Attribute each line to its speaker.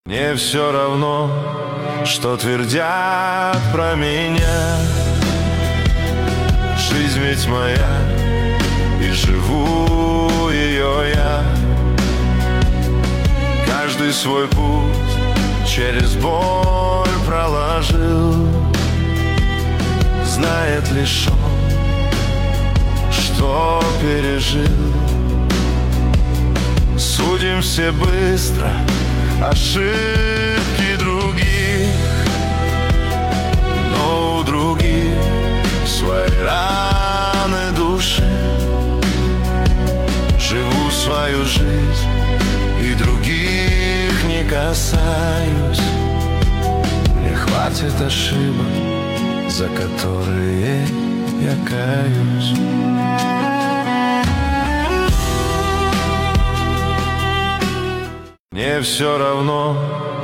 Speaker 1: Мне все равно, что твердят про меня. Жизнь ведь моя, и живу ее я. Каждый свой путь через боль проложил. Знает лишь он, что пережил. Судим все быстро ошибки других, но у других свои раны души. Живу свою жизнь и других не касаюсь. Мне хватит ошибок, за которые я каюсь. Мне все равно,